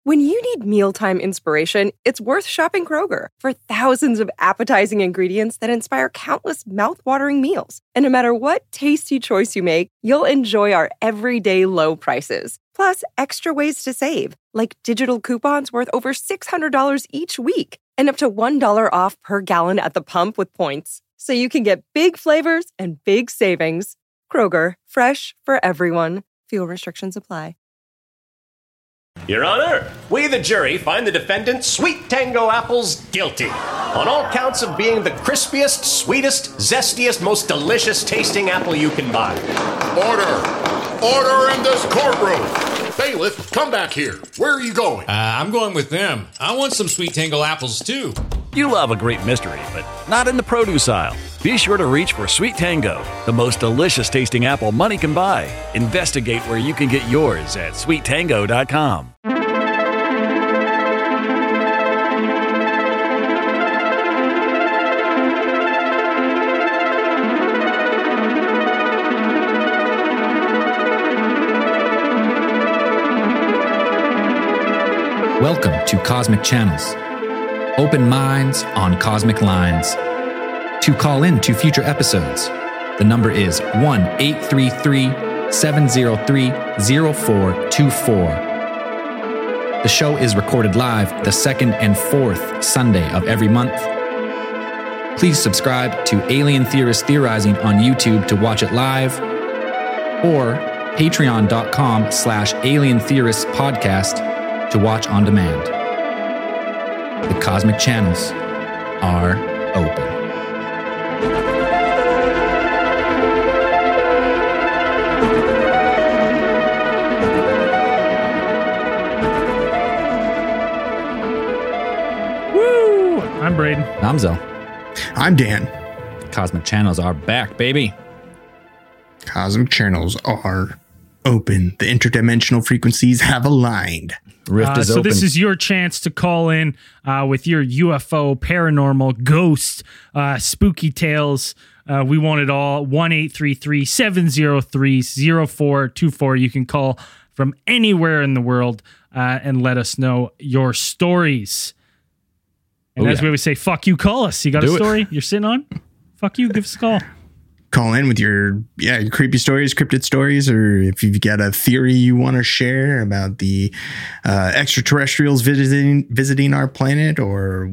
When you need mealtime inspiration, it's worth shopping Kroger for thousands of appetizing ingredients that inspire countless mouth-watering meals. And no matter what tasty choice you make, you'll enjoy our everyday low prices. Plus, extra ways to save, like digital coupons worth over $600 each week and up to $1 off per gallon at the pump with points. So you can get big flavors and big savings. Kroger, fresh for everyone. Fuel restrictions apply. Your Honor, we, the jury, find the defendant, Sweet Tango Apples, guilty on all counts of being the crispiest, sweetest, zestiest, most delicious tasting apple you can buy. Order! Order in this courtroom! Bailiff, come back here. Where are you going? I'm going with them. I want some Sweet Tango apples, too. You love a great mystery, but not in the produce aisle. Be sure to reach for Sweet Tango, the most delicious tasting apple money can buy. Investigate where you can get yours at sweettango.com. Welcome to Cosmic Channels. Open minds on cosmic lines. To call in to future episodes, the number is 1-833-703-0424. The show is recorded live the second and fourth Sunday of every month. Please subscribe to Alien Theorist Theorizing on YouTube to watch it live, or patreon.com/Alien Theorists Podcast to watch on demand. The cosmic channels are open. Woo! I'm Braden. I'm Zell. I'm Dan. Cosmic channels are back, baby. Cosmic channels are open. The interdimensional frequencies have aligned. Rift is so open. this is your chance to call in with your UFO, paranormal, ghost, spooky tales. We want it all. 1-833-703-0424. You can call from anywhere in the world and let us know your stories. And as we always say, fuck you, call us. You got a story you're sitting on? Fuck you, give us a call. Call in with your creepy stories, cryptid stories, or if you've got a theory you want to share about the extraterrestrials visiting our planet, or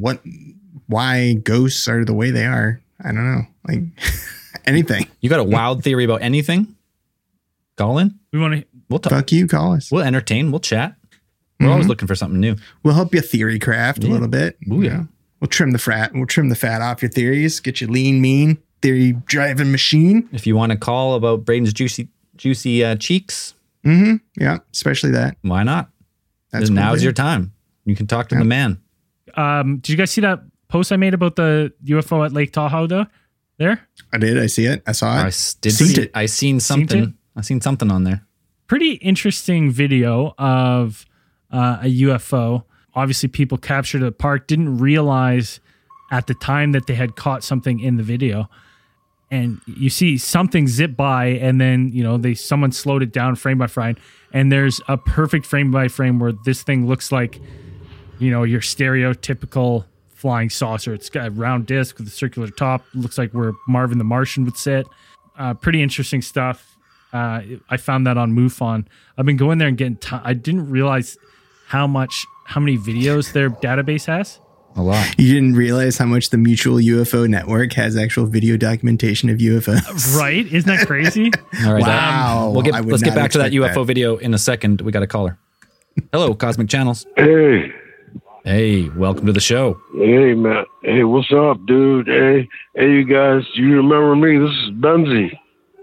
why ghosts are the way they are. I don't know, like anything. You got a wild theory about anything? Call in. We'll talk. Fuck you, call us. We'll entertain. We'll chat. We're always looking for something new. We'll help you theory craft a little bit. Ooh, yeah. We'll trim the fat off your theories. Get you lean, mean theory driving machine. If you want to call about Braden's juicy cheeks, yeah, especially that. Why not? Now's your time. You can talk to the man. Did you guys see that post I made about the UFO at Lake Tahoe? There, I did. I see it. I saw it. I seen something. I seen something on there. Pretty interesting video of a UFO. Obviously, people captured at the park didn't realize at the time that they had caught something in the video. And you see something zip by, and then someone slowed it down frame by frame, and there's a perfect frame by frame where this thing looks like your stereotypical flying saucer. It's got a round disc with a circular top. Looks like where Marvin the Martian would sit. Pretty interesting stuff. I found that on MUFON. I've been going there and getting. I didn't realize how many videos their database has. A lot. You didn't realize how much the Mutual UFO Network has actual video documentation of UFOs. Right? Isn't that crazy? All right. Wow. Let's get back to that UFO video in a second. We got a caller. Hello, Cosmic Channels. Hey. Hey, welcome to the show. Hey, man. Hey, what's up, dude? Hey, you guys. Do you remember me? This is Benzie.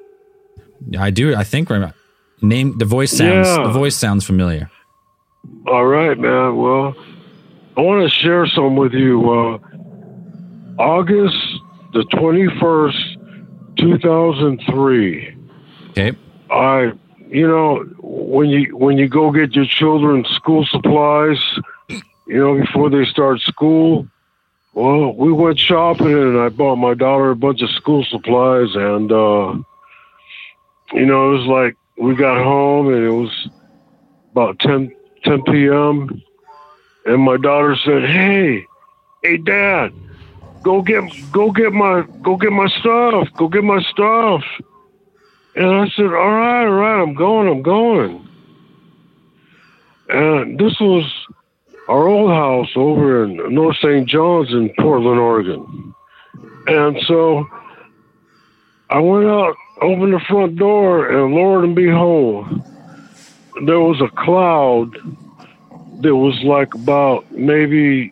I do. I think the voice sounds familiar. All right, man. Well, I want to share some with you. August the 21st, 2003. Okay. When you go get your children school supplies, before they start school, well, we went shopping and I bought my daughter a bunch of school supplies, and it was like we got home and it was about 10 p.m. And my daughter said, hey, Dad, go get my stuff. Go get my stuff. And I said, all right, I'm going. And this was our old house over in North St. John's in Portland, Oregon. And so I went out, opened the front door, and Lord and behold, there was a cloud that was like about maybe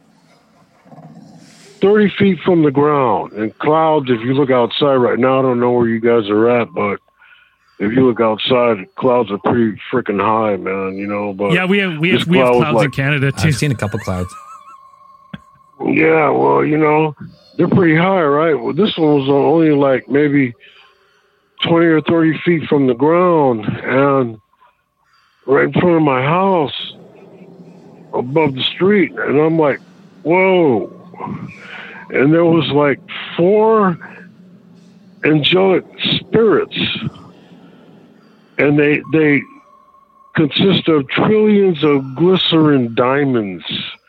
30 feet from the ground. And clouds, if you look outside right now, I don't know where you guys are at, but if you look outside, clouds are pretty freaking high, man, you know. But yeah, we have clouds in Canada, too. I've seen a couple clouds. Yeah, well, you know, they're pretty high, right? Well, this one was only like maybe 20 or 30 feet from the ground, and right in front of my house, above the street. And I'm like, whoa. And there was like 4 angelic spirits, and they consist of trillions of glycerin diamonds,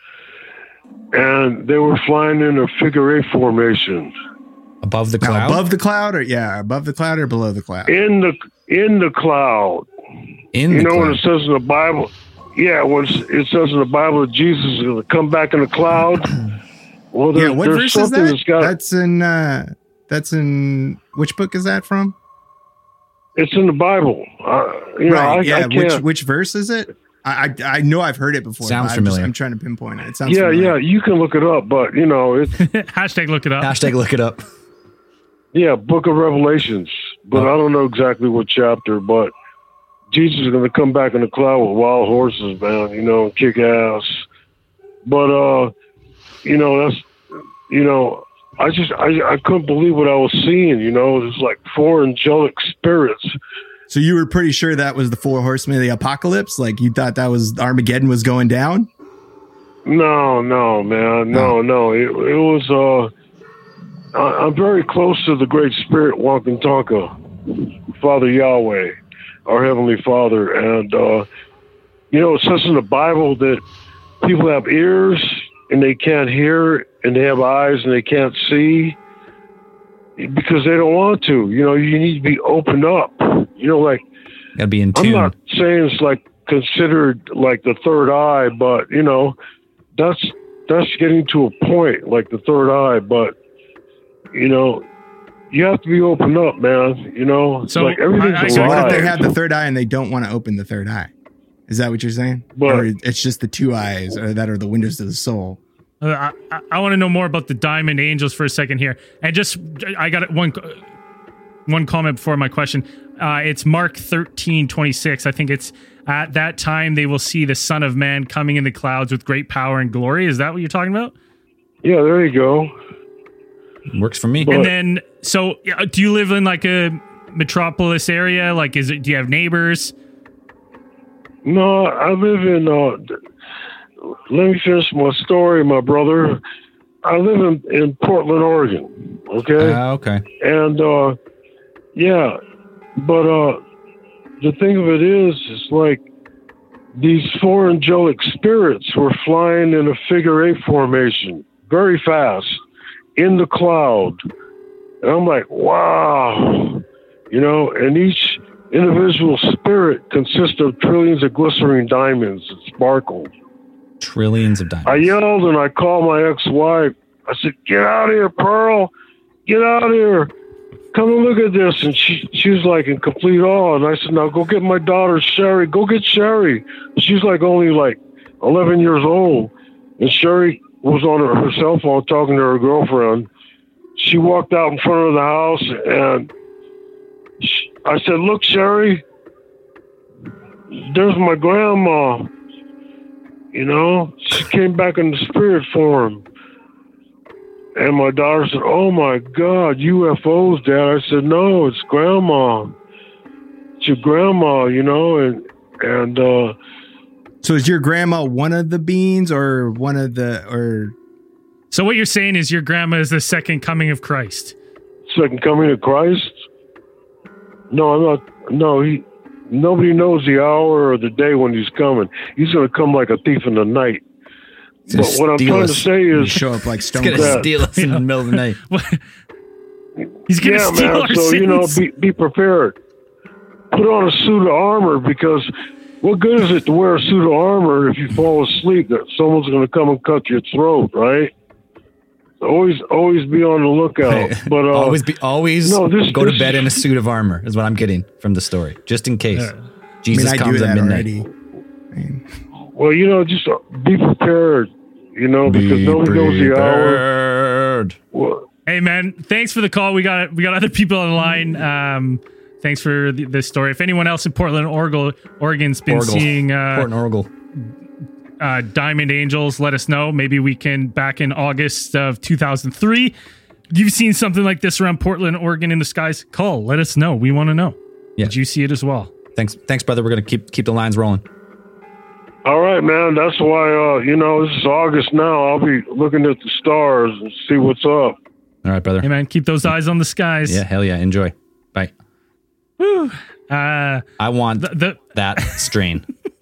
and they were flying in a figure 8 formation. Above the cloud? Above the cloud, or above the cloud or below the cloud? In the cloud. In the cloud. When it says in the Bible, when it says in the Bible that Jesus is going to come back in a cloud. Well, what there's verse is that? That's in which book is that from? It's in the Bible. I can't. Which verse is it? I know I've heard it before. Sounds familiar. I'm trying to pinpoint it. It sounds familiar. Yeah, you can look it up, but you know it's Hashtag look it up. Hashtag look it up. Yeah, Book of Revelations, but I don't know exactly what chapter. But Jesus is going to come back in the cloud with wild horses, man. You know, kick ass. But you know, that's, you know, I couldn't believe what I was seeing. You know, it was like 4 angelic spirits. So you were pretty sure that was the 4 horsemen of the apocalypse? Like you thought that was Armageddon was going down? No, man. No. It was, I'm very close to the Great Spirit, Wakantanka, Father Yahweh, our Heavenly Father. And, you know, it says in the Bible that people have ears and they can't hear, and they have eyes and they can't see because they don't want to. You know, you need to be opened up. You know, like, gotta be in tune. I'm not saying it's like considered like the third eye, but you know, that's getting to a point like the third eye. But you know, you have to be opened up, man. You know, it's so like everything's alive. What if they have the third eye and they don't want to open the third eye? Is that what you're saying? But, or it's just the 2 eyes, or that are the windows to the soul? I want to know more about the diamond angels for a second here, and just I got one comment before my question. It's Mark 13:26. I think it's at that time they will see the Son of Man coming in the clouds with great power and glory. Is that what you're talking about? Yeah, there you go. Works for me. And then, so do you live in like a metropolis area? Like, do you have neighbors? No, I live in. Let me finish my story, my brother. I live in Portland, Oregon. Okay. Okay. And yeah, but the thing of it is, it's like these 4 angelic spirits were flying in a figure 8 formation, very fast, in the cloud. And I'm like, wow, you know. And each individual spirit consists of trillions of glycerin diamonds that sparkle. Trillions of diamonds. I yelled and I called my ex-wife. I said, get out of here, Pearl. Get out of here. Come and look at this. And she was like in complete awe. And I said, now go get my daughter, Sherry. Go get Sherry. She's like only like 11 years old. And Sherry was on her cell phone talking to her girlfriend. She walked out in front of the house and I said, look, Sherry, there's my grandma. You know, she came back in the spirit form. And my daughter said, oh my God, UFOs, Dad. I said, no, it's Grandma. It's your grandma, you know, and so is your grandma one of the beings or one of the, or? So what you're saying is your grandma is the second coming of Christ. Second coming of Christ? No, I'm not. No, nobody knows the hour or the day when he's coming. He's going to come like a thief in the night. But what I'm trying to say You is, show up like Stone He's gonna Cold. steal us in the middle of the night. He's gonna yeah, steal man. our So sins. be prepared. Put on a suit of armor, because what good is it to wear a suit of armor if you fall asleep that someone's going to come and cut your throat, right? Always be on the lookout. But always no, this- go to this- bed in a suit of armor is what I'm getting from the story, just in case Jesus I comes do at that midnight. already. Well, just be prepared. Because nobody knows the hour. Well, Hey man, thanks for the call. We got other people on the line. Thanks for this story. If anyone else in Portland, Oregon's been seeing Portland, Oregon. Diamond Angels, let us know. Maybe we can, back in August of 2003, you've seen something like this around Portland, Oregon in the skies. Call, let us know. We want to know. Yeah. Did you see it as well? Thanks, brother. We're gonna keep the lines rolling. all right, man. That's why, this is August now. I'll be looking at the stars and see what's up. All right, brother. Hey man, keep those eyes on the skies. Yeah, hell yeah. Enjoy. Bye. Woo. I want that strain.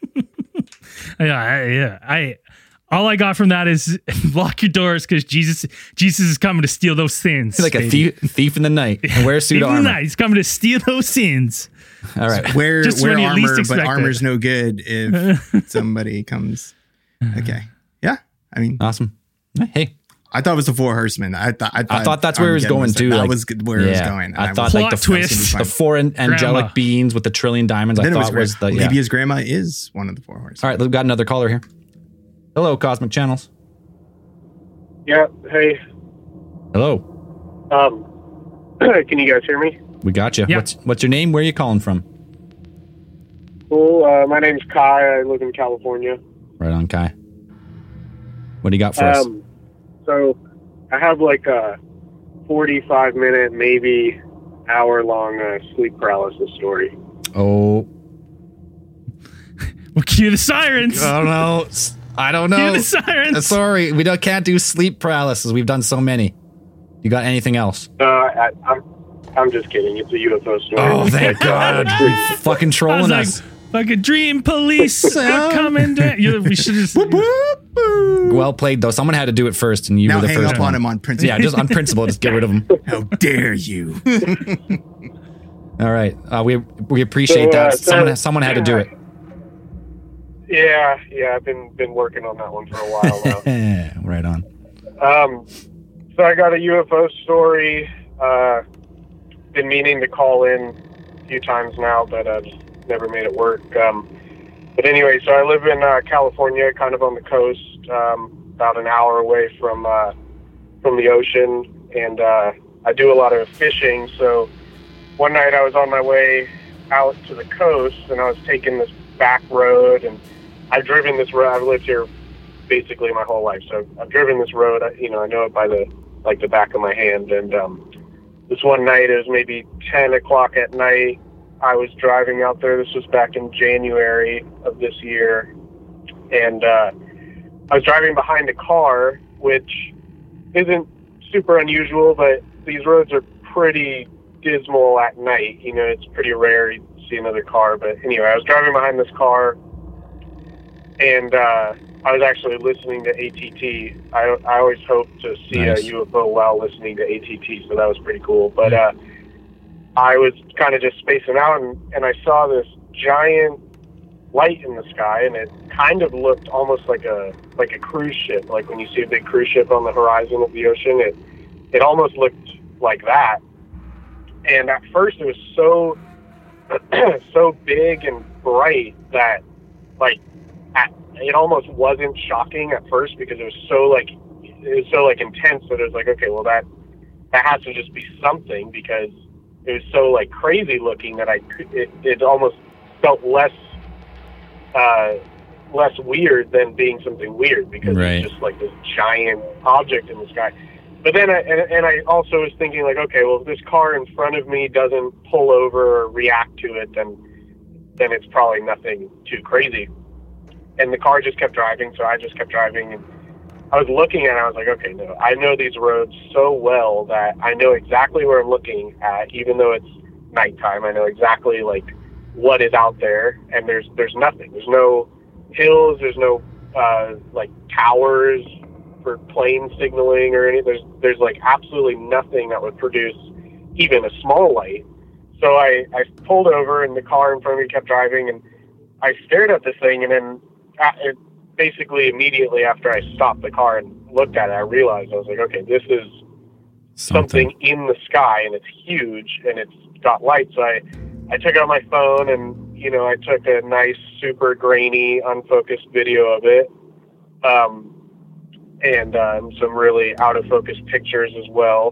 Yeah. All I got from that is lock your doors, because Jesus is coming to steal those sins. Like a thief in the night. And wear a suit of armor. He's coming to steal those sins. All right. Wear Just when you least armor, but expect it. armor's no good if somebody comes. Okay. Yeah. I mean, Awesome. Hey, I thought it was the Four Horsemen. I thought that's where it was going too. That like- was where it was yeah. going. I And thought was like Plot twist. the four angelic Grandma. beings with the trillion diamonds. I Then it thought was the yeah. Libya's grandma is one of the Four Horsemen. All right, we've got another caller here. Hello, Cosmic Channels. Yeah, hey. Hello. Can you guys hear me? We got you. Yeah. What's your name? Where are you calling from? Cool. My name's Kai. I live in California. Right on, Kai. What do you got for us? So I have like a 45-minute, maybe hour-long sleep paralysis story. Oh. We'll cue the sirens. I don't know. I don't know. Cue the sirens. Sorry, we can't do sleep paralysis. We've done so many. You got anything else? I'm just kidding. It's a UFO story. Oh, thank God. You fucking I trolling was us. like a dream police are coming down. We should just. Well played, though. Someone had to do it first, and you Now were the hang first up one. on him on principle. Yeah, just on principle, just get rid of him. How dare you? All right, we appreciate that. Someone had to do it. Yeah. I've been working on that one for a while now. Right on. So I got a UFO story. Been meaning to call in a few times now, but I've never made it work. But anyway, so I live in California, kind of on the coast, about an hour away from the ocean, and I do a lot of fishing. So one night I was on my way out to the coast, and I was taking this back road, and I've driven this road. I've lived here basically my whole life, so I've driven this road. I know it by the back of my hand. And this one night, it was maybe 10 o'clock at night. I was driving out there. This was back in January of this year, and I was driving behind a car, which isn't super unusual, but these roads are pretty dismal at night. It's pretty rare you see another car. But anyway, I was driving behind this car, and I was actually listening to ATT. I always hope to see Nice. a UFO while listening to ATT, so that was pretty cool. But I was kind of just spacing out, and I saw this giant light in the sky, and it kind of looked almost like a cruise ship. Like when you see a big cruise ship on the horizon of the ocean, it almost looked like that. And at first, it was so so big and bright that it almost wasn't shocking at first, because it was so intense that it was like, okay, well that has to just be something, because it was so crazy looking that it almost felt less weird than being something weird, because Right. it's just like this giant object in the sky. But then I also was thinking okay, well, if this car in front of me doesn't pull over or react to it, then it's probably nothing too crazy. And the car just kept driving, so I just kept driving, and I was looking at it, I was like, okay, no, I know these roads so well that I know exactly where I'm looking at, even though it's nighttime. I know exactly what is out there, and there's nothing. There's no hills, there's no like towers for plane signaling or anything. There's like absolutely nothing that would produce even a small light. So I pulled over, and the car in front of me kept driving, and I stared at this thing, and then basically immediately after I stopped the car and looked at it, I realized, I was like, okay, this is something in the sky, and it's huge, and it's got light. So I took out my phone, and I took a nice, super grainy, unfocused video of it, and some really out of focus pictures as well.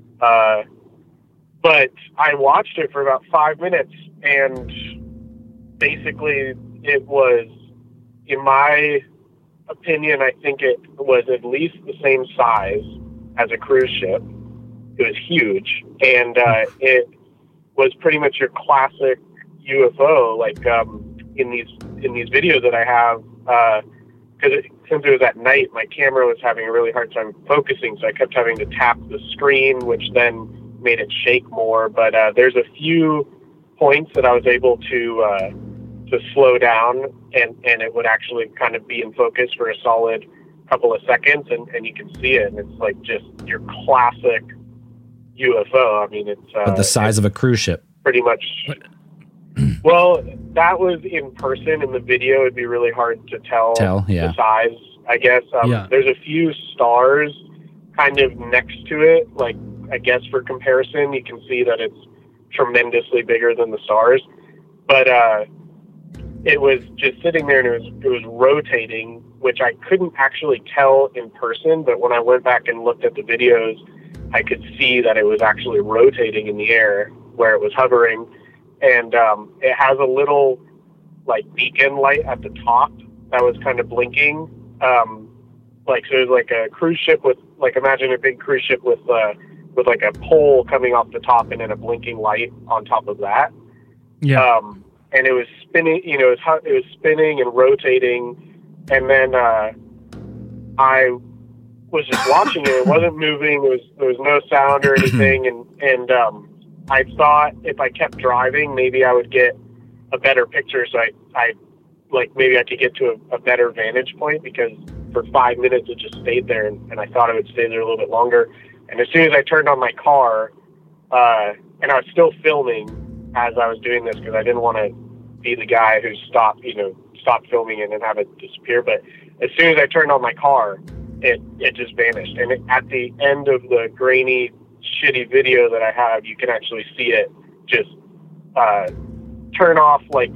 But I watched it for about 5 minutes, and basically it was, in my opinion, I think it was at least the same size as a cruise ship. It was huge, and it was pretty much your classic UFO, like in these videos that I have, because since it was at night, my camera was having a really hard time focusing, so I kept having to tap the screen, which then made it shake more. But there's a few points that I was able to slow down, and it would actually kind of be in focus for a solid couple of seconds, and you can see it, and it's like just your classic UFO. I mean, it's but the size of a cruise ship. Pretty much. Well, that was in person. In the video, it'd be really hard to tell yeah. the size, I guess. There's a few stars kind of next to it, like, I guess for comparison, you can see that it's tremendously bigger than the stars. But it was just sitting there, and it was rotating, which I couldn't actually tell in person, but when I went back and looked at the videos, I could see that it was actually rotating in the air where it was hovering. And it has a little like beacon light at the top that was kind of blinking. Like, so it was like a cruise ship with, like, imagine a big cruise ship with like a pole coming off the top and then a blinking light on top of that. Yeah. And it was spinning, it was spinning and rotating. And then I was just watching it. It wasn't moving. There was no sound or anything. And I thought if I kept driving, maybe I would get a better picture. So I like, maybe I could get to a better vantage point, because for 5 minutes it just stayed there, and I thought it would stay there a little bit longer. And as soon as I turned on my car, and I was still filming as I was doing this, because I didn't want to be the guy who stopped filming it and have it disappear. But as soon as I turned on my car, it just vanished. And at the end of the grainy, shitty video that I have, you can actually see it just turn off like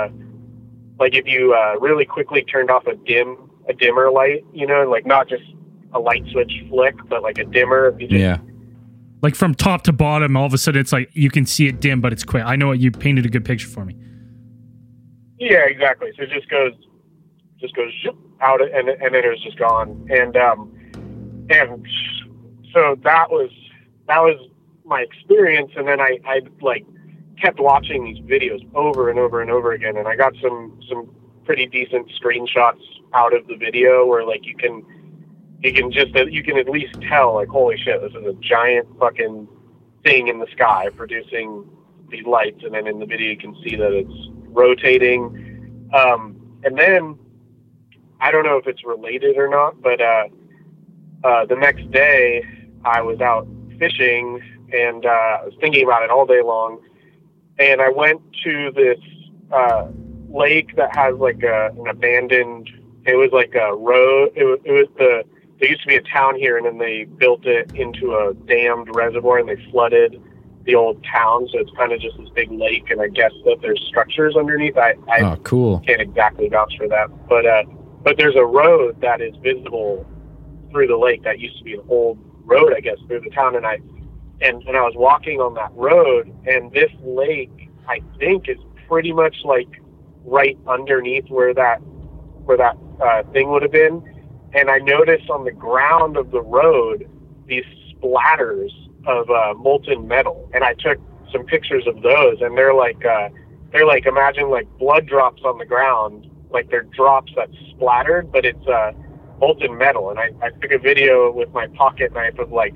if you really quickly turned off a dimmer light, like not just a light switch flick, but like a dimmer. Yeah. Like from top to bottom, all of a sudden it's like you can see it dim, but it's quick. I know you painted a good picture for me. Yeah, exactly. So it just goes zoop, out, and then it was just gone. And so that was my experience. And then I like kept watching these videos over and over and over again, and I got some pretty decent screenshots out of the video where, like, you can at least tell, like, holy shit, this is a giant fucking thing in the sky producing these lights. And then in the video you can see that it's rotating. And then I don't know if it's related or not, but the next day I was out fishing, and I was thinking about it all day long. And I went to this lake that has like an abandoned. It was like a road. There used to be a town here, and then they built it into a dammed reservoir, and they flooded the old town. So it's kind of just this big lake, and I guess that there's structures underneath. I cool. Can't exactly vouch for that, but there's a road that is visible through the lake that used to be an old road, I guess, through the town. And I was walking on that road, and this lake, I think, is pretty much like right underneath where that thing would have been. And I noticed on the ground of the road these splatters of molten metal, and I took some pictures of those. And they're like imagine like blood drops on the ground, like they're drops that splattered, but it's molten metal. And I took a video with my pocket knife of like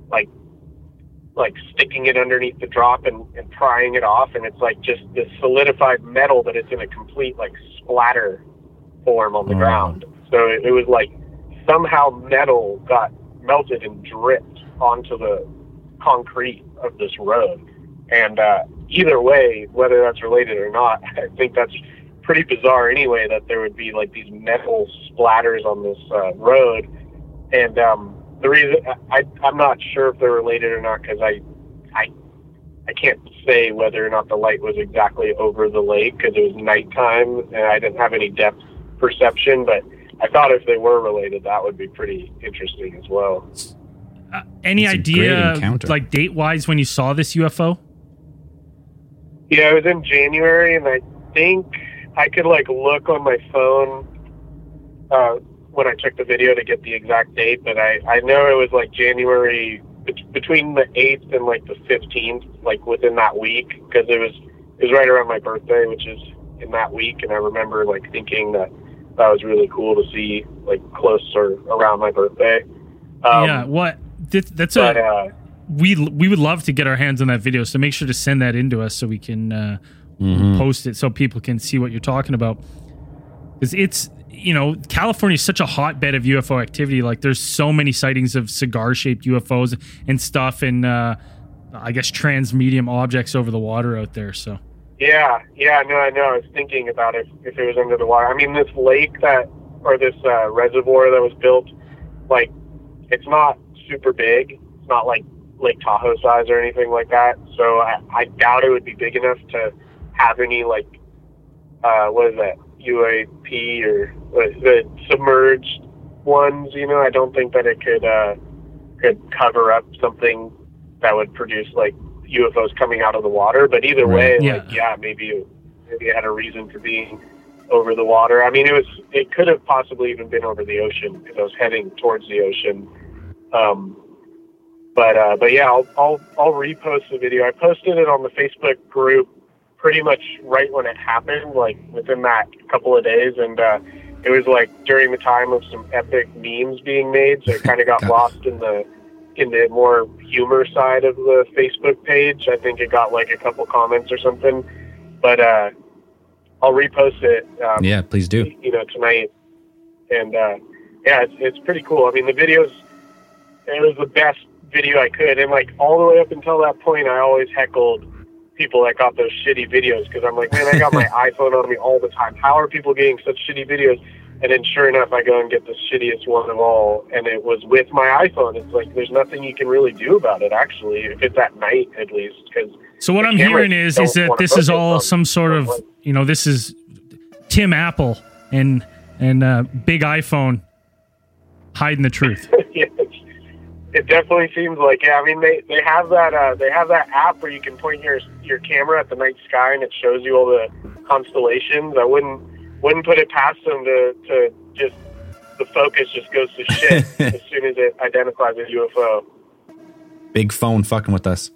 sticking it underneath the drop and prying it off, and it's like just this solidified metal, but it's in a complete like splatter form on the ground. So it was like somehow metal got melted and dripped onto the concrete of this road. And either way, whether that's related or not, I think that's pretty bizarre anyway, that there would be like these metal splatters on this road. And the reason I'm not sure if they're related or not, because I can't say whether or not the light was exactly over the lake because it was nighttime and I didn't have any depth perception, but I thought if they were related, that would be pretty interesting as well. Any idea, like date-wise, when you saw this UFO? Yeah, it was in January, and I think I could like look on my phone when I took the video to get the exact date, but I know it was like January, between the 8th and like the 15th, like within that week, because it was right around my birthday, which is in that week, and I remember like thinking that was really cool to see like close or around my birthday. Yeah, we would love to get our hands on that video, so make sure to send that in to us so we can post it so people can see what you're talking about. Because it's, California is such a hotbed of UFO activity. Like, there's so many sightings of cigar-shaped UFOs and stuff, and I guess transmedium objects over the water out there. So. Yeah, no, I know. I was thinking about it if it was under the water. I mean, this lake this reservoir that was built, like, it's not super big. It's not like Lake Tahoe size or anything like that. So I doubt it would be big enough to have any, like, what is that, UAP or the submerged ones, I don't think that it could cover up something that would produce, like, UFOs coming out of the water. But either way, maybe it had a reason for being over the water. I mean, it could have possibly even been over the ocean because I was heading towards the ocean. But yeah, I'll repost the video. I posted it on the Facebook group pretty much right when it happened, like within that couple of days, and it was like during the time of some epic memes being made, so it kind of got lost in the more humor side of the Facebook page. I think it got like a couple comments or something, but I'll repost it. Yeah, please do. Tonight, and it's pretty cool. I mean, it was the best video I could, and like all the way up until that point, I always heckled people that got those shitty videos because I'm like, man, I got my iPhone on me all the time. How are people getting such shitty videos? And then sure enough, I go and get the shittiest one of all, and it was with my iPhone. It's like there's nothing you can really do about it, actually, if it's at night at least. So what I'm hearing is that this is all some sort of, this is Tim Apple and big iPhone hiding the truth. Yeah, it definitely seems like, I mean, they have that app where you can point your camera at the night sky and it shows you all the constellations. I wouldn't put it past them to just, the focus just goes to shit as soon as it identifies a UFO. Big phone fucking with us.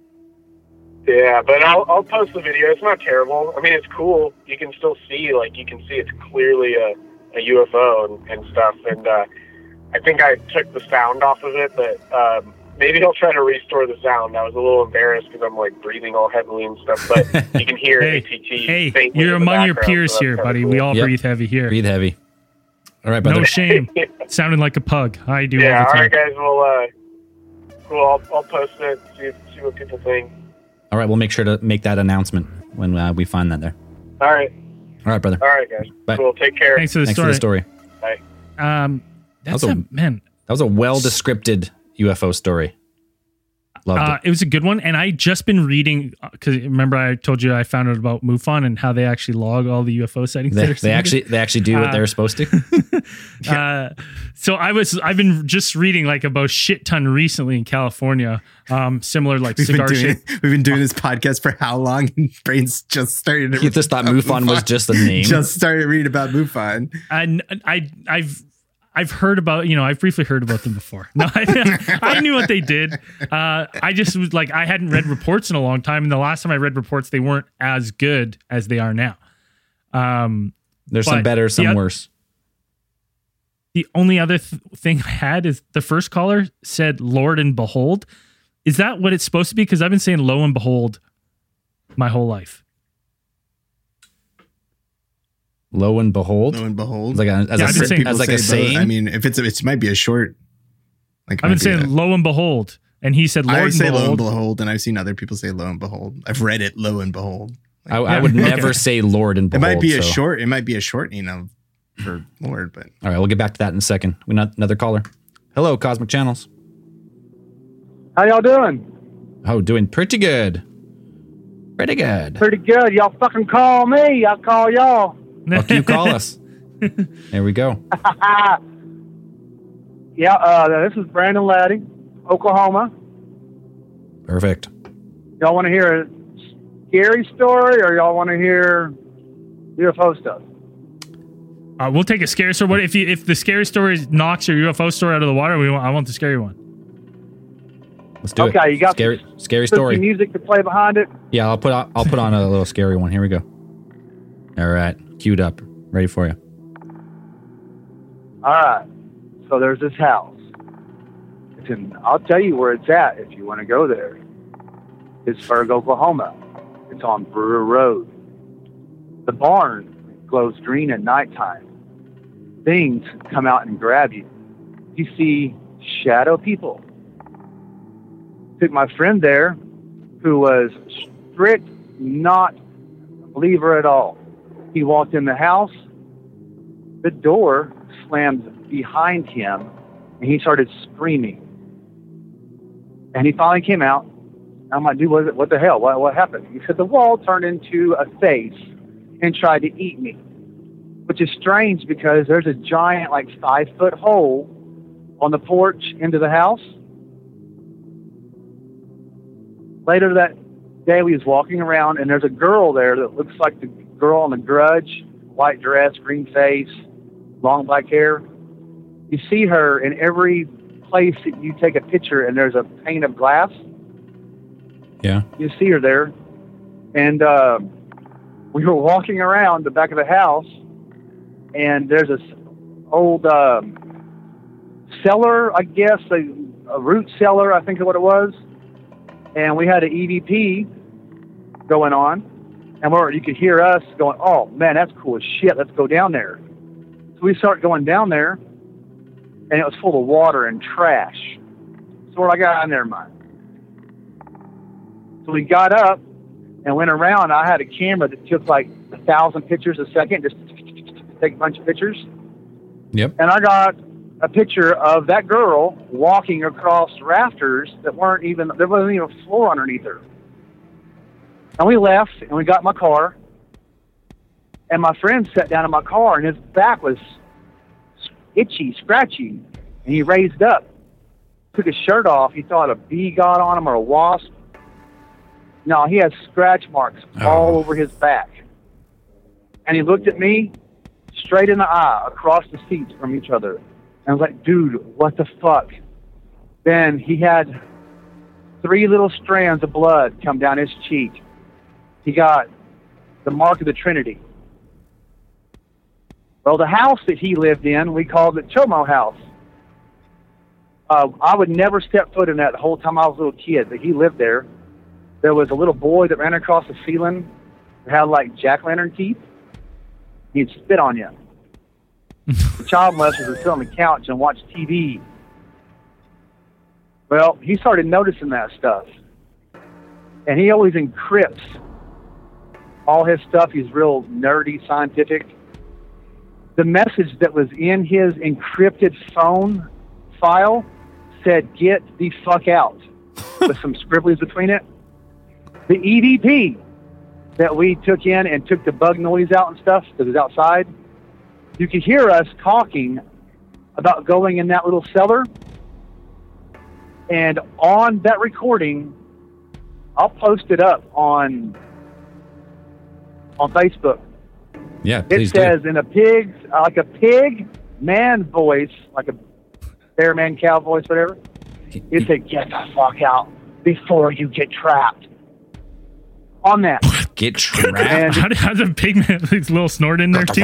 Yeah, but I'll post the video. It's not terrible. I mean, it's cool. You can still see, it's clearly a UFO and stuff. And I think I took the sound off of it, but maybe I'll try to restore the sound. I was a little embarrassed because I'm like breathing all heavily and stuff, but you can hear ATT. Hey, you're among your peers here, buddy. Cool. We all breathe heavy here. Breathe heavy. All right, brother. No shame. Sounding like a pug. I do. Yeah, all right, guys. Well, cool. I'll post it. See what people think. All right, we'll make sure to make that announcement when we find that there. All right. All right, brother. All right, guys. Bye. Cool. Take care. Thanks for the story. Bye. That was a well-descripted UFO story. Loved it. It was a good one, and I just been reading because remember I told you I found out about MUFON and how they actually log all the UFO sightings. They actually do what they're supposed to. So I've been just reading like about shit ton recently in California. Similar like cigar shape. We've been doing this podcast for how long? And Brains just started. He just thought MUFON was just a name. Just started reading about MUFON. And I've heard about, I've briefly heard about them before. No, I knew what they did. I just was like, I hadn't read reports in a long time. And the last time I read reports, they weren't as good as they are now. There's some better, some worse. The only other thing I had is the first caller said, Lord and behold. Is that what it's supposed to be? Because I've been saying lo and behold my whole life. Lo and behold. Lo and behold. Like a saying. I mean, if it might be a short. Like I've been saying lo and behold, and he said Lord I and say behold. lo and behold, and I've seen other people say lo and behold. I've read it lo and behold. Like, I would never say Lord and behold. It might be a short. It might be a shortening of for Lord, but all right, we'll get back to that in a second. We got another caller. Hello, Cosmic Channels. How y'all doing? Oh, doing pretty good. Pretty good. Pretty good. Y'all fucking call me. I'll call y'all. Fuck you, call us. There we go. This is Brandon Laddie, Oklahoma. Perfect. Y'all want to hear a scary story, or y'all want to hear UFO stuff? We'll take a scary story. What if the scary story knocks your UFO story out of the water? I want the scary one. Let's do it. Okay, you got scary story. Music to play behind it. Yeah, I'll put on a little scary one. Here we go. All right, queued up, ready for you. All right. So there's this house. I'll tell you where it's at if you want to go there. Pittsburgh, Oklahoma. It's on Brewer Road. The barn glows green at nighttime. Things come out and grab you. You see shadow people. Took my friend there, who was strict, not a believer at all. He walked in the house. The door slammed behind him, and he started screaming. And he finally came out. I'm like, dude, what the hell? What happened? He said the wall turned into a face and tried to eat me, which is strange because there's a giant, 5-foot hole on the porch into the house. Later that day, we was walking around, and there's a girl there that looks like the girl on The Grudge, white dress, green face, long black hair. You see her in every place that you take a picture, and there's a pane of glass. Yeah. You see her there. And we were walking around the back of the house, and there's this old cellar, I guess, a root cellar, I think is what it was. And we had an EVP going on, and you could hear us going, oh, man, that's cool as shit. Let's go down there. So we start going down there, and it was full of water and trash. So we're like, never mind. So we got up and went around. I had a camera that took 1,000 pictures a second, just take a bunch of pictures. Yep. And I got a picture of that girl walking across rafters that there wasn't even a floor underneath her. And we left, and we got in my car, and my friend sat down in my car, and his back was itchy, scratchy, and he raised up, took his shirt off. He thought a bee got on him or a wasp. No, he has scratch marks all over his back. And he looked at me straight in the eye, across the seats from each other. And I was like, dude, what the fuck? Then he had 3 little strands of blood come down his cheek. He got the mark of the Trinity. Well, the house that he lived in, we called it Chomo House. I would never step foot in that the whole time I was a little kid, but he lived there. There was a little boy that ran across the ceiling that had jack-o'-lantern teeth. He'd spit on you. The child molesters would sit on the couch and watch TV. Well, he started noticing that stuff. And he always encrypts all his stuff. He's real nerdy, scientific. The message that was in his encrypted phone file said, "Get the fuck out," with some scribblies between it. The EVP that we took in and took the bug noise out and stuff that was outside, you could hear us talking about going in that little cellar. And on that recording, I'll post it up on Facebook. Yeah, it please says do. In a pig man voice, like a bear man cow voice, whatever. It said, "Get the fuck out before you get trapped." On that. Get trapped. How does a pigman a little snort in there too?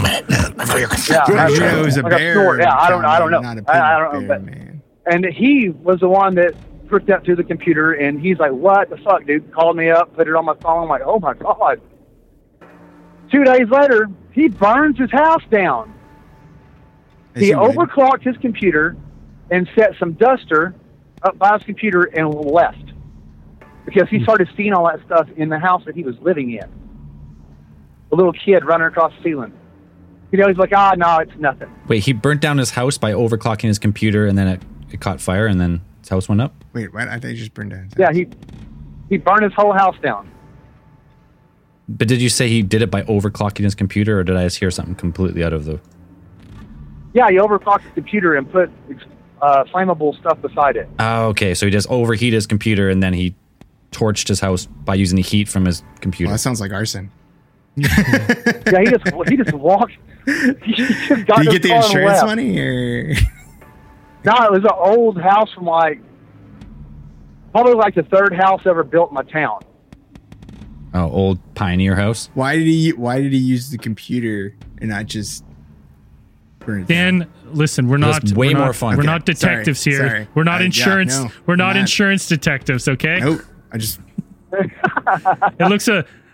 It was a bear. Yeah, I don't know. Not a I don't know. man. And he was the one that put that through the computer, and he's like, "What the fuck, dude?" Called me up, put it on my phone. I'm like, "Oh my god." 2 days later, he burns his house down. He overclocked his computer and set some duster up by his computer and left because he started seeing all that stuff in the house that he was living in. A little kid running across the ceiling. You know, he's like, no, it's nothing. Wait, he burnt down his house by overclocking his computer, and then it caught fire, and then his house went up? Wait, what? I thought you just burned down his house. Yeah, he burned his whole house down. But did you say he did it by overclocking his computer, or did I just hear something completely out of the... Yeah, he overclocked his computer and put flammable stuff beside it. Oh, okay. So he just overheated his computer, and then he torched his house by using the heat from his computer. Well, that sounds like arson. Yeah, he just walked. He just got Did you get the insurance left. money? Or? No, it was an old house from probably the third house ever built in my town. Oh, old pioneer house. Why did he use the computer and not just burn it Dan, down? Listen, we're not more fun. We're not detectives here. Sorry. We're not insurance. Yeah, no, we're not insurance detectives. Okay. Nope. I just. It looks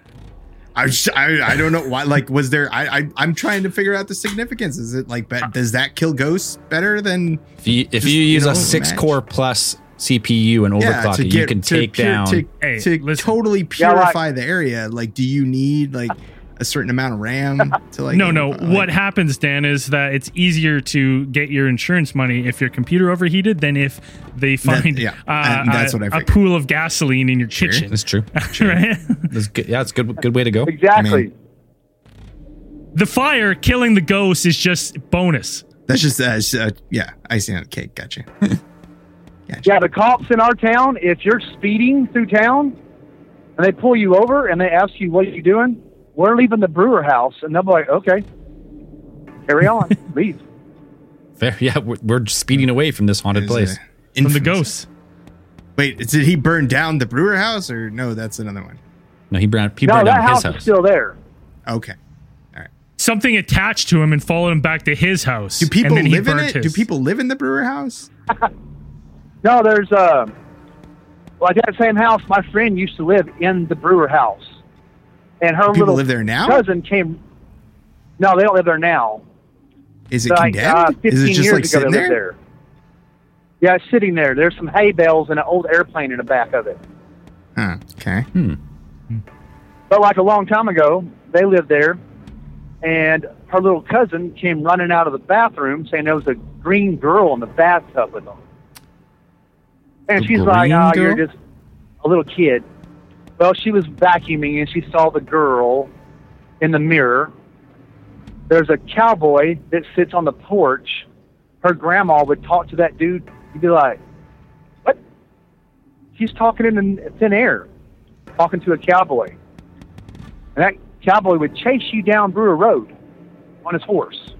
I don't know why. Like, was there? I'm trying to figure out the significance. Is it like does that kill ghosts better than if you use a 6-core plus CPU and overclock it, you can take down to totally purify the area? Like, do you need like a certain amount of RAM to like? No. What happens, Dan, is that it's easier to get your insurance money if your computer overheated than if they find that's what I a figured. pool of gasoline in your kitchen. That's true. Right? That's good. Yeah, it's a good way to go. Exactly. The fire killing the ghost is just bonus. That's just icing on the cake. Gotcha. Yeah, the cops in our town, if you're speeding through town and they pull you over and they ask you, what are you doing? We're leaving the Brewer house. And they'll be like, okay, carry on, leave. Fair. Yeah, we're speeding away from this haunted place. From the ghosts. Wait, did he burn down the Brewer house or no? That's another one. No, he burned that down house his house. is still there. Okay. Something attached to him and followed him back to his house. Do people and then he live in burnt it? his. Do people live in the Brewer house? No, there's that same house. My friend used to live in the Brewer house, and her People little live there now? cousin came. No, they don't live there now. Is it condemned? 15 Is it just years like ago, sitting they lived there? Yeah, it's sitting there. There's some hay bales and an old airplane in the back of it. Huh. Okay. But like a long time ago, they lived there, and her little cousin came running out of the bathroom saying there was a green girl in the bathtub with them. And she's like, you're just a little kid. Well, she was vacuuming, and she saw the girl in the mirror. There's a cowboy that sits on the porch. Her grandma would talk to that dude. You'd be like, what? She's talking in thin air, talking to a cowboy. And that cowboy would chase you down Brewer Road on his horse.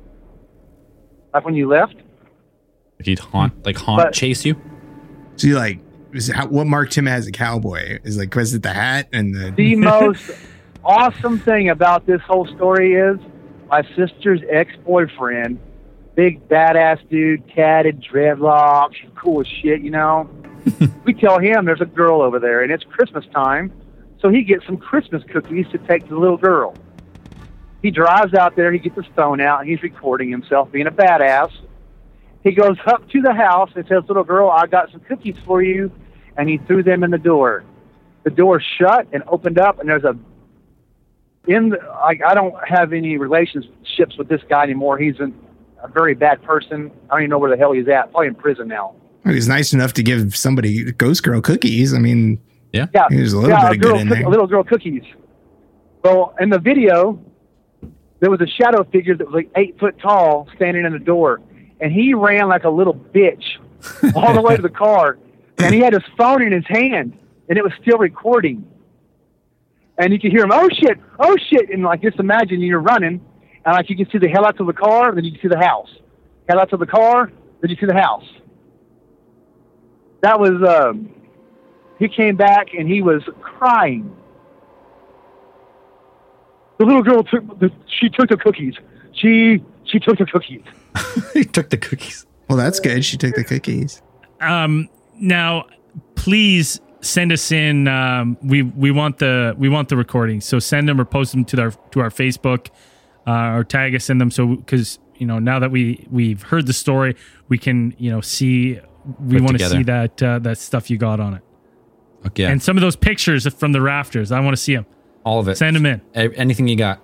Like when you left. He'd chase you? So you like, what marked him as a cowboy? Is like, was it the hat and The most awesome thing about this whole story is my sister's ex-boyfriend, big badass dude, tatted dreadlocks, cool as shit, you know. We tell him there's a girl over there, and it's Christmas time, so he gets some Christmas cookies to take to the little girl. He drives out there, he gets his phone out, and he's recording himself being a badass. He goes up to the house and says, little girl, I got some cookies for you, and he threw them in the door. The door shut and opened up, and there's I don't have any relationships with this guy anymore. He's a very bad person. I don't even know where the hell he's at. Probably in prison now. He was nice enough to give somebody Ghost Girl cookies. I mean, yeah, there's a little bit of good in there. A little girl cookies. Well, in the video, there was a shadow figure that was like 8 foot tall standing in the door, and he ran like a little bitch all the way to the car, and he had his phone in his hand, and it was still recording. And you can hear him, oh shit, and like just imagine you're running, and like you can see the headlights of the car, then you can see the house. Headlights of the car, then you see the house. That was, he came back and he was crying. The little girl took the cookies. She took the cookies. He took the cookies. Well, that's good. She took the cookies. Now, please, send us in. We want the recordings. So send them or post them to our Facebook, or tag us in them. So because now that we've heard the story, we can see. We want to see that stuff you got on it. Okay. And some of those pictures from the rafters, I want to see them. All of it. Send them in. Anything you got.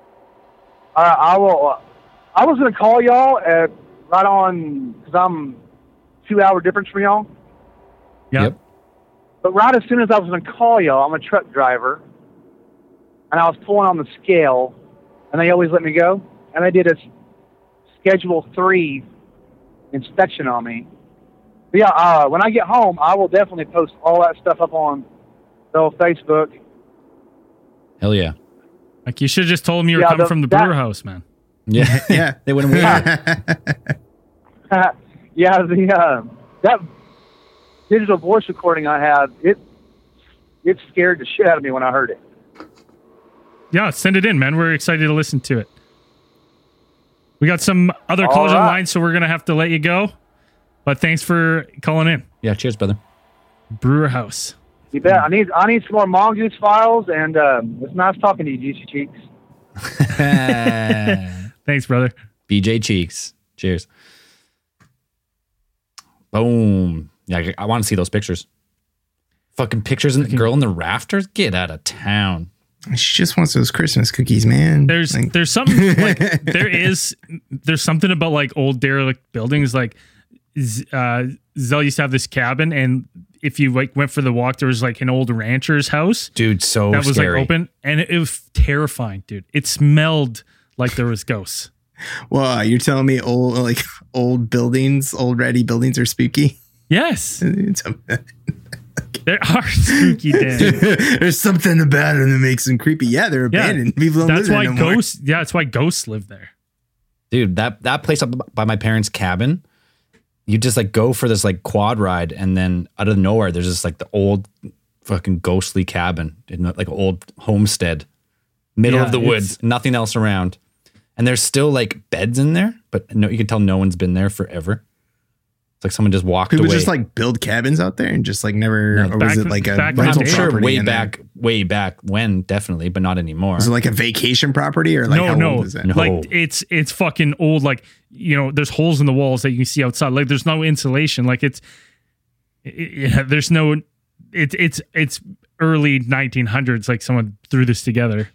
I will. I was going to call y'all right on, because I'm 2 hour difference from y'all. Yep. But right as soon as I was going to call y'all, I'm a truck driver, and I was pulling on the scale, and they always let me go. And they did a Schedule 3 inspection on me. But yeah, when I get home, I will definitely post all that stuff up on the old Facebook. Hell yeah. Like, you should have just told them you were coming from the brewer house, man. Yeah. Yeah. They wouldn't wait. Yeah, that digital voice recording I have, it scared the shit out of me when I heard it. Yeah, send it in, man. We're excited to listen to it. We got some other calls on line, so we're going to have to let you go. But thanks for calling in. Yeah, cheers, brother. Brewer House. You bet. I need some more Mongoose files, and it's nice talking to you, Juicy Cheeks. Thanks, brother. BJ Cheeks. Cheers. Boom. Yeah, I want to see those pictures. Fucking pictures of the girl in the rafters? Get out of town. She just wants those Christmas cookies, man. There's something like there's something about like old derelict buildings. Like Zell used to have this cabin, and if you like went for the walk, there was like an old rancher's house, dude. So that was scary. like open, and it was terrifying, dude. It smelled like there was ghosts. Well, you're telling me old buildings, old ready buildings are spooky? Yes. There are spooky things. There's something about them that makes them creepy. Yeah, they're abandoned. People don't live there no more. Yeah, that's why ghosts live there. Dude, that place up by my parents' cabin, you just like go for this like quad ride, and then out of nowhere, there's just like the old fucking ghostly cabin in like an old homestead, middle of the woods, nothing else around. And there's still like beds in there, but no, you can tell no one's been there forever. It's like someone just walked away. People just like build cabins out there and just like never, No, or was it like a rental I'm sure property? way back when, definitely, but not anymore. Was it like a vacation property or like how old is it? Like it's fucking old. Like, there's holes in the walls that you can see outside. Like there's no insulation. Like it's early 1900s. Like someone threw this together.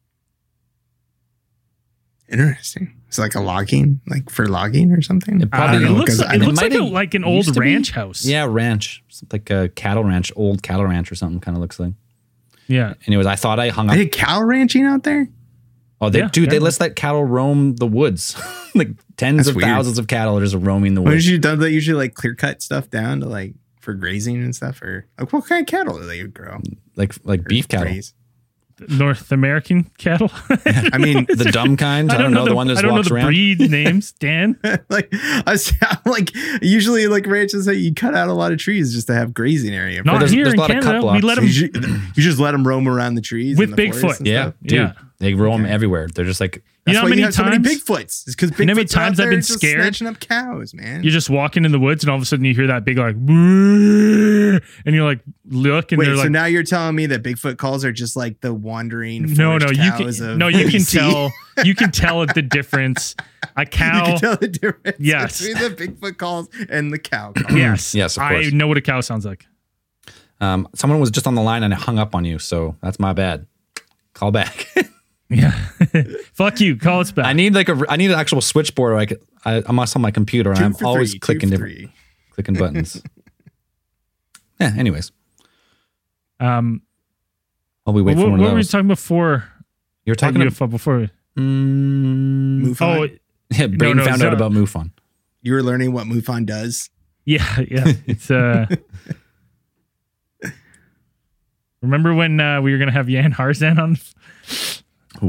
Interesting. It's like a logging, like for logging or something. It probably looks like an old ranch house. Yeah, ranch. Like a cattle ranch, old cattle ranch or something kind of looks like. Yeah. Anyways, I thought I hung up. They did cattle ranching out there? Oh, they let cattle roam the woods. Like tens of thousands of cattle are just roaming the woods. Don't they usually like clear cut stuff down to like for grazing and stuff? Or like what kind of cattle do they grow? Like beef cattle. Graze? North American cattle. I mean, the dumb kind. I don't know the one that walks around. I don't know the breed names, Dan. like usually like ranches that you cut out a lot of trees just to have grazing area. Not here in Canada. We let them. You just let them roam around the trees with Bigfoot. Yeah, dude. They roam everywhere. They're just like. That's why you have so many Bigfoots. It's because Bigfoot's how many times I've been scared snatching up cows, man. You're just walking in the woods and all of a sudden you hear that big like, and you're like, look, and wait, they're so like, now you're telling me that Bigfoot calls are just like the wandering no, you cows can of no, you can BC? tell, you can tell the difference. A cow, You can tell the difference Yes. between the Bigfoot calls and the cow calls. yes, of course. I know what a cow sounds like. Someone was just on the line and I hung up on you, so that's my bad. Call back. Yeah, fuck you. Call us back. I need an actual switchboard. Where I'm on my computer and I'm always clicking buttons. Yeah. Anyways, while we wait for one of those. What were we talking before? You were talking about before. MUFON. Oh, yeah. Braden found out about MUFON. You were learning what MUFON does. Yeah. It's Remember when we were gonna have Jan Harzan on? Ooh.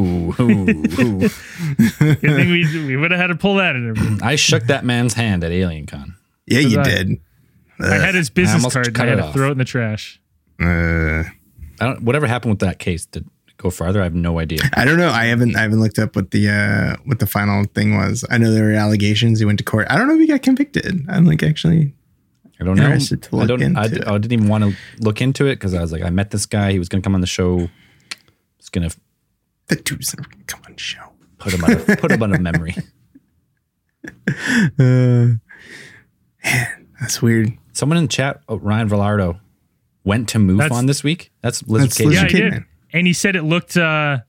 I think we would have had to pull that in. I shook that man's hand at AlienCon. Yeah, you did. I had his business card and I had to off. throw it in the trash. Whatever happened with that case? Did it go farther? I have no idea. I don't know. I haven't looked up what the final thing was. I know there were allegations. He went to court. I don't know if he got convicted. I'm like, actually, I don't know. Interested to look into I didn't even want to look into it because I was like, I met this guy. He was going to come on the show. It's going to. The dude's never going to come on the show. Put him out of memory. Man, that's weird. Someone in chat, Ryan Villardo, went to MUFON this week. That's Lizard Cage. Yeah, he did. And he said it looked like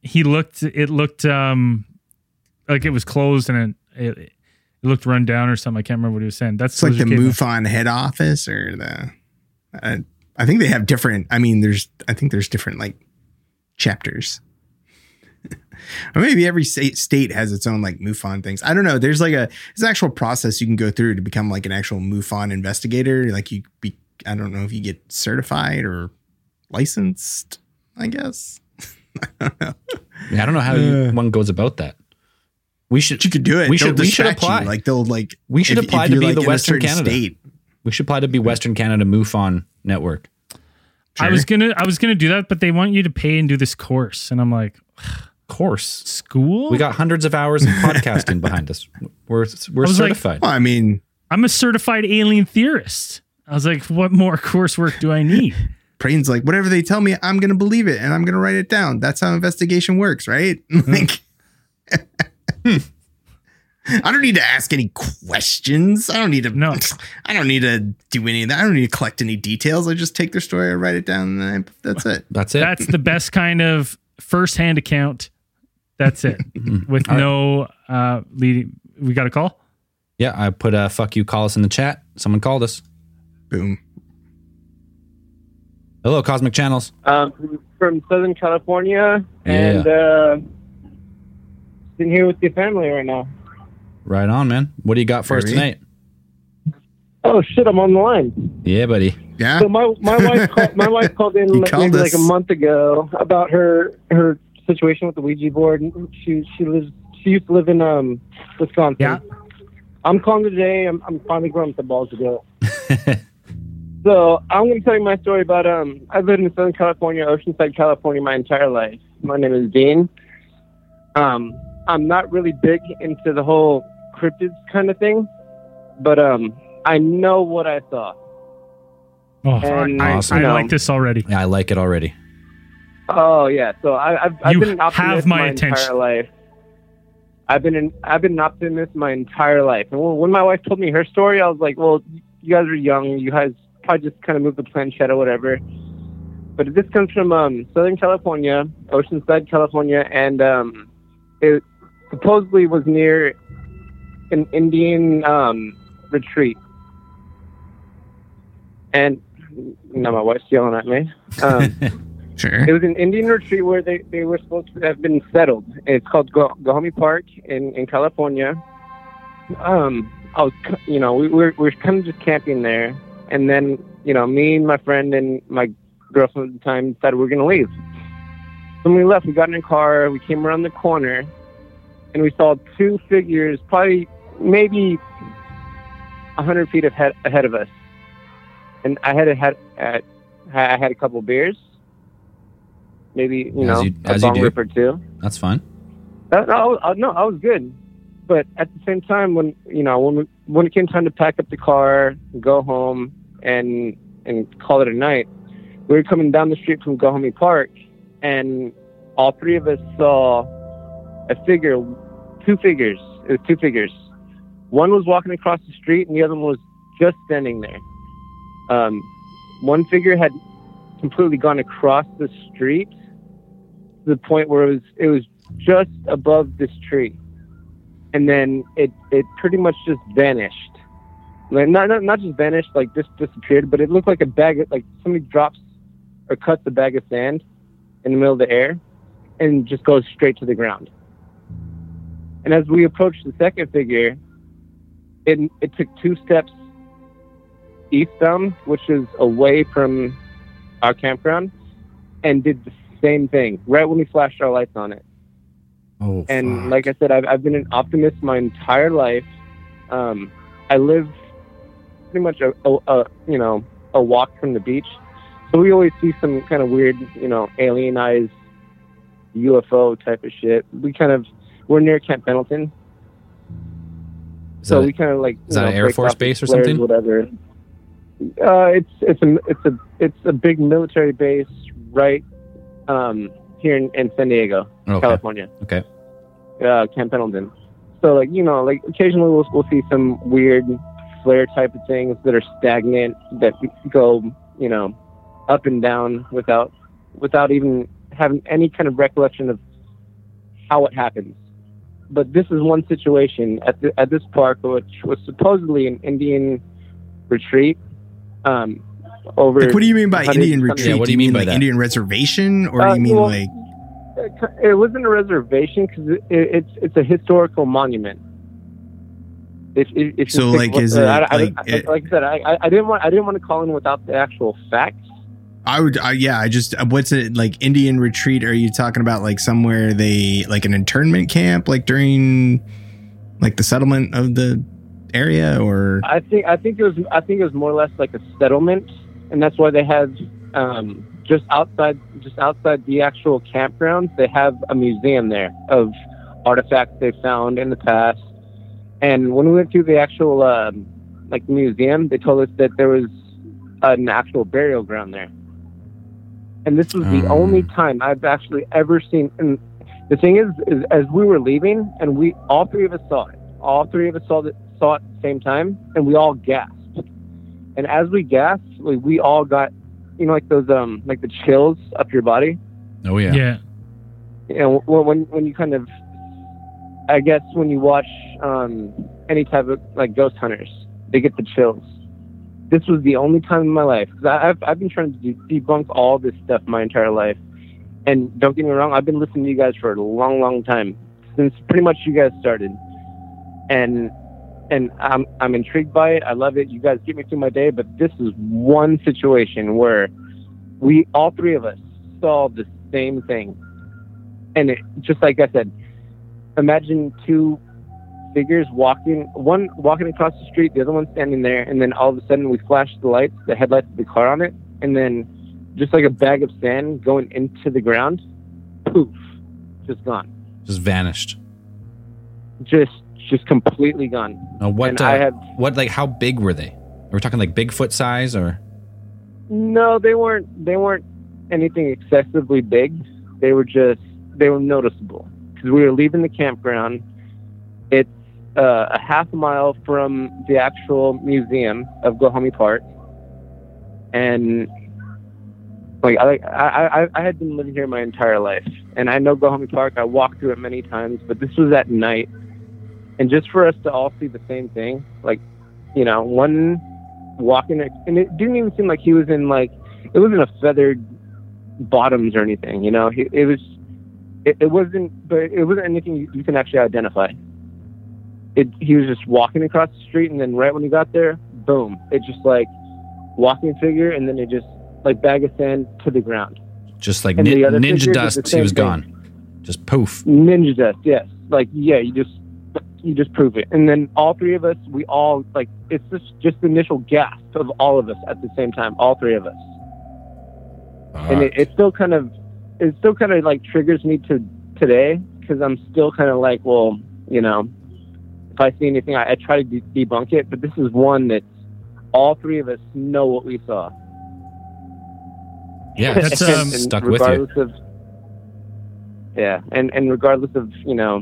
it was closed and it looked run down or something. I can't remember what he was saying. That's it's like the MUFON head office or I think they have different. I mean, there's different like chapters. Or maybe every state has its own like MUFON things. I don't know. There's an actual process you can go through to become like an actual MUFON investigator. Like I don't know if you get certified or licensed, I guess. I don't know. Yeah, I don't know how one goes about that. You could do it. We should apply. You. Like they'll like. We should apply to be like the Western Canada. State. We should apply to be Western Canada MUFON network. Sure. I was gonna do that, but they want you to pay and do this course, and I'm like, course school. We got hundreds of hours of podcasting behind us. We're certified. Well, I mean, I'm a certified alien theorist. I was like, what more coursework do I need? Prain's like, whatever they tell me, I'm gonna believe it, and I'm gonna write it down. That's how investigation works, right? Like. I don't need to ask any questions. I don't need to do any of that. I don't need to collect any details. I just take their story, I write it down, and that's it. That's it. That's the best kind of first-hand account. That's it. With no leading. We got a call? Yeah, I put a fuck you, call us in the chat. Someone called us. Boom. Hello, Cosmic Channels. From Southern California, and sitting here with your family right now. Right on, man. What do you got for us tonight? Oh shit, I'm on the line. Yeah, buddy. Yeah. So my wife called in maybe like a month ago about her situation with the Ouija board. She used to live in Wisconsin. Yeah. I'm calling today. I'm finally growing up the balls to go. So I'm going to tell you my story about I've lived in Southern California, Oceanside, California, my entire life. My name is Dean. I'm not really big into the whole cryptids kind of thing, but I know what I saw. Oh, awesome. I like this already. Yeah, I like it already. Oh yeah, so I've been an optimist my entire life. I've been an optimist my entire life, and when my wife told me her story, I was like, well, you guys are young, you guys probably just kind of moved the planchette or whatever. But this comes from Southern California, Oceanside, California, and it supposedly was near an Indian retreat. And now my wife's yelling at me. Sure. It was an Indian retreat where they were supposed to have been settled. It's called Gohomey Park in California. I was, we were kind of just camping there, and then me and my friend and my girlfriend at the time decided we were going to leave. So when we left, we got in a car, we came around the corner, and we saw two figures, probably maybe 100 feet ahead of us. And I had a couple of beers, maybe a bong rip or two. That's fine. No, I was good. But at the same time, when it came time to pack up the car, go home, and call it a night, we were coming down the street from Gohomey Park, and all three of us saw two figures. It was two figures. One was walking across the street, and the other one was just standing there. One figure had completely gone across the street to the point where it was just above this tree, and then it pretty much just vanished. Like not just vanished, like just disappeared, but it looked like a bag, like somebody drops or cuts a bag of sand in the middle of the air, and just goes straight to the ground. And as we approached the second figure, it took 2 steps eastbound, which is away from our campground, and did the same thing right when we flashed our lights on it. Oh, and like I said, I've been an optimist my entire life. I live pretty much a walk from the beach, so we always see some kind of weird, alienized UFO type of shit. We're near Camp Pendleton, so we kind of like. Is that an Air Force base or something? Whatever. It's a big military base right here in San Diego, California. Okay. Camp Pendleton. So occasionally we'll see some weird flare type of things that are stagnant that go up and down without even having any kind of recollection of how it happens. But this is one situation at this park, which was supposedly an Indian retreat. Over. Like, what do you mean by Indian retreat? Yeah, what do you mean by like that? Indian reservation, or do you mean like? It wasn't a reservation because it's a historical monument. If So, like, is it like I said, I didn't want to call in without the actual facts. What's it like? Indian retreat? Are you talking about like somewhere they like an internment camp, like during like the settlement of the area, or? I think it was more or less like a settlement, and that's why they have just outside the actual campgrounds, they have a museum there of artifacts they found in the past. And when we went to the actual museum, they told us that there was an actual burial ground there. And this was the only time I've actually ever seen. And the thing is as we were leaving, and all three of us saw it. All three of us saw it at the same time, and we all gasped. And as we gasped, we all got, like those like the chills up your body. Oh yeah. Yeah. When you kind of, I guess when you watch any type of like ghost hunters, they get the chills. This was the only time in my life, because I've been trying to debunk all this stuff my entire life. And don't get me wrong, I've been listening to you guys for a long, long time, since pretty much you guys started. And I'm intrigued by it. I love it. You guys get me through my day. But this is one situation where all three of us saw the same thing. And it, just like I said, imagine two figures one walking across the street, the other one standing there, and then all of a sudden we flashed the headlights of the car on it, and then just like a bag of sand going into the ground, poof, just gone. Just vanished. Just completely gone. How big were they? Are we talking like Bigfoot size, or? No, they weren't anything excessively big. They were noticeable because we were leaving the campground. It's a half a mile from the actual museum of Guajome Park, and I had been living here my entire life, and I know Guajome Park. I walked through it many times, but this was at night. And just for us to all see the same thing, one walking, and it didn't even seem like he was in it wasn't a feathered bottoms or anything, it wasn't anything you can actually identify. He was just walking across the street, and then right when he got there, boom, it just walking figure, and then it just bag of sand to the ground. Just like ninja dust, he was gone. Just poof. Ninja dust, yes. You just prove it. And then all three of us, we all it's just the initial gasp of all of us at the same time, all three of us. And it still kind of triggers me to today, because I'm still kind of if I see anything, I try to debunk it. But this is one that all three of us know what we saw. Yeah, that's stuck with you. And regardless of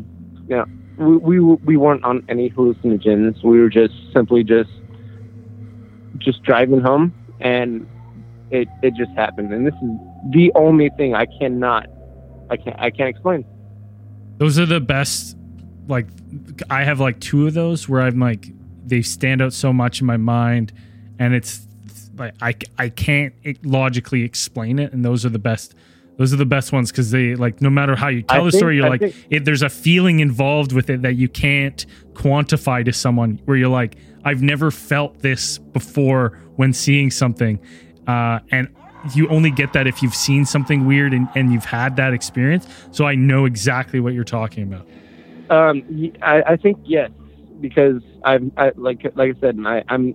we weren't on any hallucinogens. We were just simply just driving home, and it just happened. And this is the only thing I can't explain. Those are the best. I have two of those where I'm they stand out so much in my mind, and it's I can't logically explain it, and those are the best. Those are the best ones, because they no matter how you tell the story, you're there's a feeling involved with it that you can't quantify to someone, where you're I've never felt this before when seeing something, and you only get that if you've seen something weird and you've had that experience. So I know exactly what you're talking about. I think yes, because I said, I'm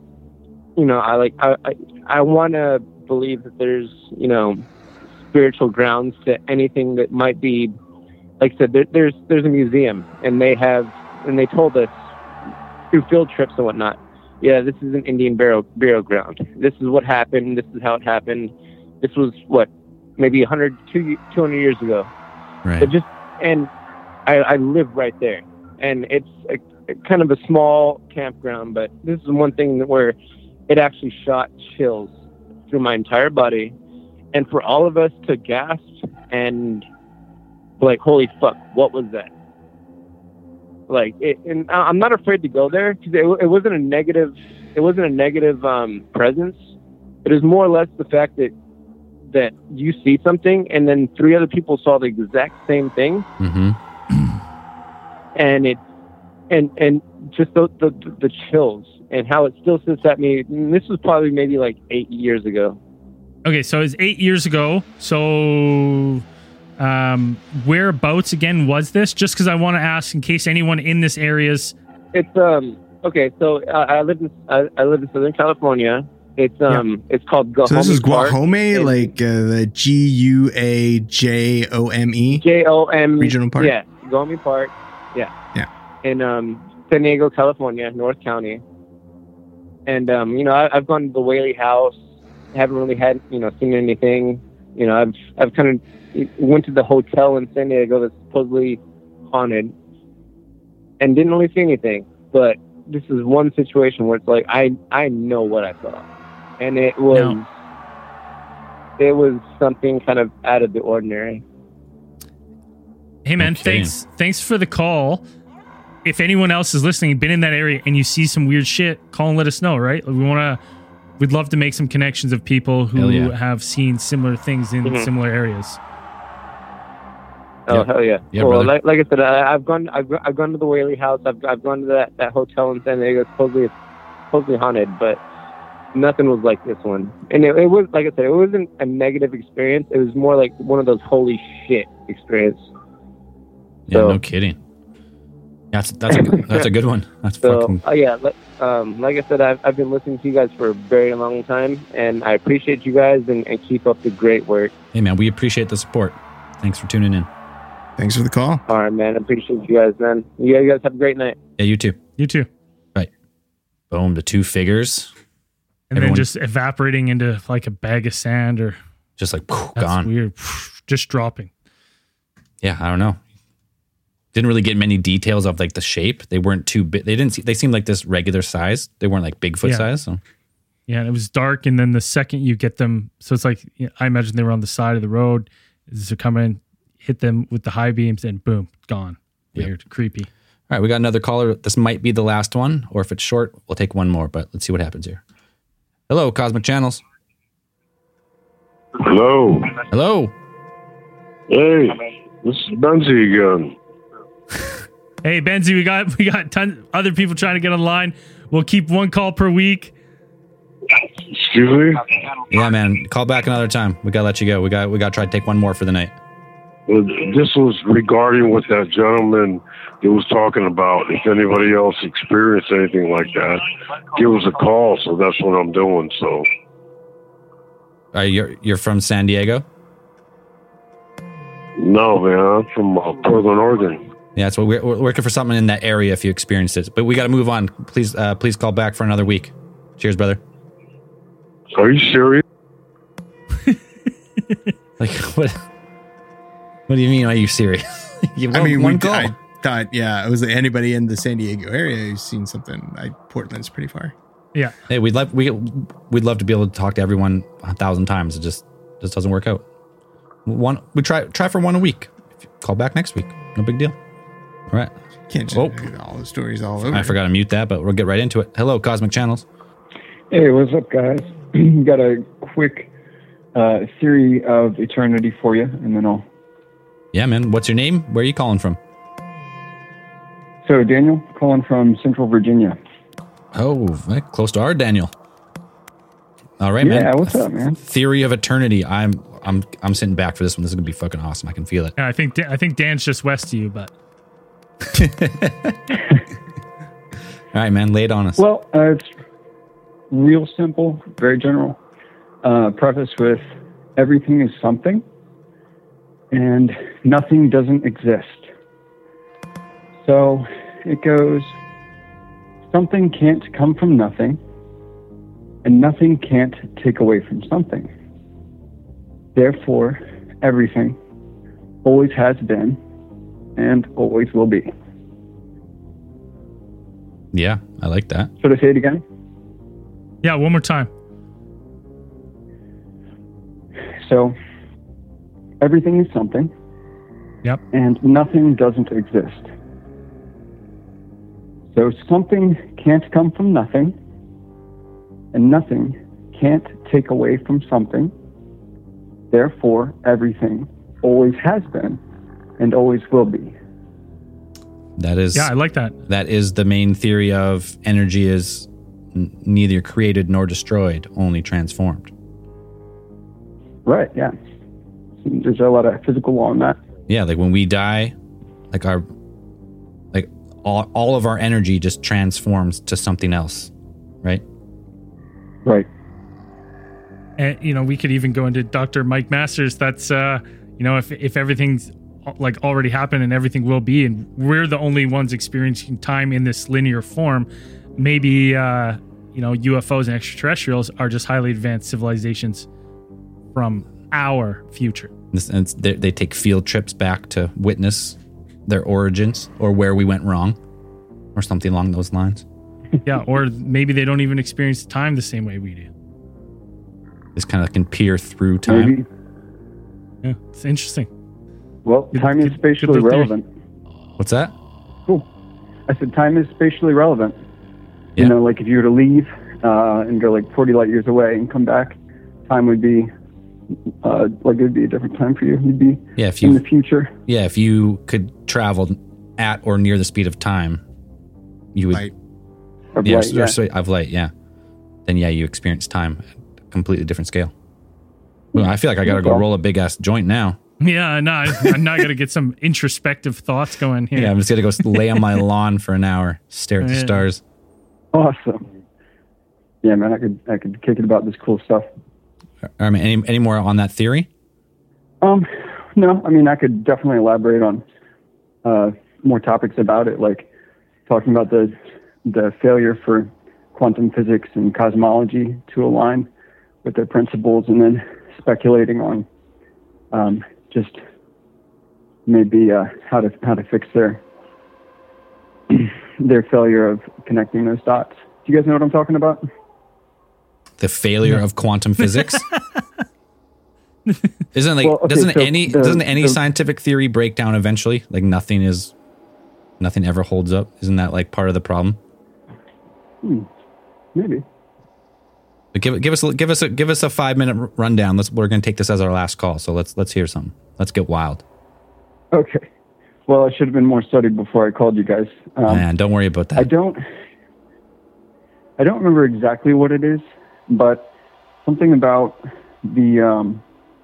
I want to believe that there's spiritual grounds to anything that might be, like I said, there's a museum, and they told us through field trips and whatnot, yeah, this is an Indian burial ground. This is what happened. This is how it happened. This was what, maybe 200 years ago. Right. But and I live right there, and it's a kind of a small campground, but this is one thing where it actually shot chills through my entire body, and for all of us to gasp and like, holy fuck, what was that? Like, and I'm not afraid to go there because it wasn't a negative. It wasn't a negative presence. It was more or less the fact that you see something, and then 3 other people saw the exact same thing, and and just the chills and how it still sits at me. And this was probably maybe like 8 years ago. Okay, so it's 8 years ago. So, whereabouts again was this? Just because I want to ask in case anyone in this area's. It's okay. So I live in Southern California. It's it's called Guajome. So this is Park. Guajome, like the GUAJOME JOM regional park. Yeah, Guajome Park. Yeah. Yeah. In San Diego, California, North County. And I've gone to the Whaley House. Haven't really had seen anything. I've kind of went to the hotel in San Diego that's supposedly haunted, and didn't really see anything. But this is one situation where it's like I know what I saw. And it was something kind of out of the ordinary. Hey man, thanks for the call. If anyone else is listening, been in that area, and you see some weird shit, call and let us know. Right? We'd love to make some connections of people who have seen similar things in similar areas. Oh hell yeah! Yeah, well, brother. like I said, I've gone to the Whaley House. I've gone to that hotel in San Diego. It's supposedly haunted, but nothing was like this one. And it was, like I said, it wasn't a negative experience. It was more like one of those holy shit experience. Yeah, no kidding. That's a good one. That's fucking. Like I said, I've been listening to you guys for a very long time, and I appreciate you guys and keep up the great work. Hey man, we appreciate the support. Thanks for tuning in. Thanks for the call. All right, man. I appreciate you guys, man. You guys have a great night. Yeah, you too. You too. Right. Boom, to 2 figures. And then just evaporating into like a bag of sand or just like that's gone. Weird. Just dropping. Yeah, I don't know. Didn't really get many details of like the shape. They weren't too big. They seemed like this regular size. They weren't like Bigfoot size. So. Yeah, and it was dark. And then the second you get them, so it's like, I imagine they were on the side of the road. As they come in, hit them with the high beams, and boom, gone. Weird, creepy. All right, we got another caller. This might be the last one, or if it's short, we'll take one more, but let's see what happens here. Hello, Cosmic Channels. Hello. Hello. Hey, this is Benzie again. Hey, Benzie, we got tons other people trying to get online. We'll keep one call per week. Excuse me? Yeah, man. Call back another time. We gotta let you go. We gotta try to take one more for the night. Well, this was regarding what that gentleman that was talking about. If anybody else experienced anything like that, give us a call. So that's what I'm doing. So you're from San Diego? No, man. I'm from Portland, Oregon. Yeah, so we're working for something in that area if you experienced it. But we got to move on. Please call back for another week. Cheers, brother. Are you serious? Like, what? What do you mean? Are you serious? I thought, it was anybody in the San Diego area who's seen something. Portland's pretty far. Yeah. Hey, we'd love to be able to talk to everyone 1,000 times. It just doesn't work out. We try for one a week. Call back next week. No big deal. All right. Can't just all the stories all over. I forgot to mute that, but we'll get right into it. Hello, Cosmic Channels. Hey, what's up, guys? Got a quick theory of eternity for you, and then I'll... Yeah, man. What's your name? Where are you calling from? So, Daniel, calling from Central Virginia. Oh, close to our Daniel. All right, man. Yeah, what's up, man? Theory of eternity. I'm sitting back for this one. This is gonna be fucking awesome. I can feel it. Yeah, I think Dan's just west of you, but. All right, man. Lay it on us. Well, it's real simple, very general. Preface with everything is something, and nothing doesn't exist. So it goes something can't come from nothing, and nothing can't take away from something. Therefore, everything always has been and always will be. Yeah, I like that. Should I say it again? Yeah, one more time. So, everything is something. Yep. And nothing doesn't exist. So something can't come from nothing, and nothing can't take away from something. Therefore, everything always has been and always will be. That is. Yeah, I like that. That is the main theory of energy is neither created nor destroyed, only transformed. Right, yeah. There's a lot of physical law in that. Yeah, like when we die, like all of our energy just transforms to something else, right? Right. And, you know, we could even go into Dr. Mike Masters. That's, you know, if everything's like already happened and everything will be, and we're the only ones experiencing time in this linear form, maybe, you know, UFOs and extraterrestrials are just highly advanced civilizations from our future. And they take field trips back to witness their origins or where we went wrong or something along those lines. Yeah, or maybe they don't even experience time the same way we do. Just kind of can peer through time. Maybe. Yeah, it's interesting. Well, time is spatially relevant. What's that? Cool. I said time is spatially relevant. Yeah. You know, like if you were to leave and go like 40 light years away and come back, time would be like it would be a different time for you. You'd be in the future. Yeah, if you could travel at or near the speed of time, you would. Of light, yeah. Then yeah, you experience time at a completely different scale. Well, I feel like I got to go roll a big ass joint now. Yeah, no, I'm not going to get some introspective thoughts going here. Yeah, I'm just going to go lay on my lawn for an hour, stare at the stars. Awesome. Yeah, man, I could kick it about this cool stuff. I mean, any more on that theory? No, I mean, I could definitely elaborate on more topics about it, like talking about the failure for quantum physics and cosmology to align with their principles, and then speculating on just maybe how to fix their failure of connecting those dots. Do you guys know what I'm talking about? The failure of quantum physics? Isn't like doesn't any scientific theory break down eventually? Like nothing ever holds up. Isn't that like part of the problem? Maybe. But give us a 5-minute rundown. We're going to take this as our last call. So let's hear something. Let's get wild. Okay. Well, I should have been more studied before I called you guys. Man, don't worry about that. I don't remember exactly what it is, but something about the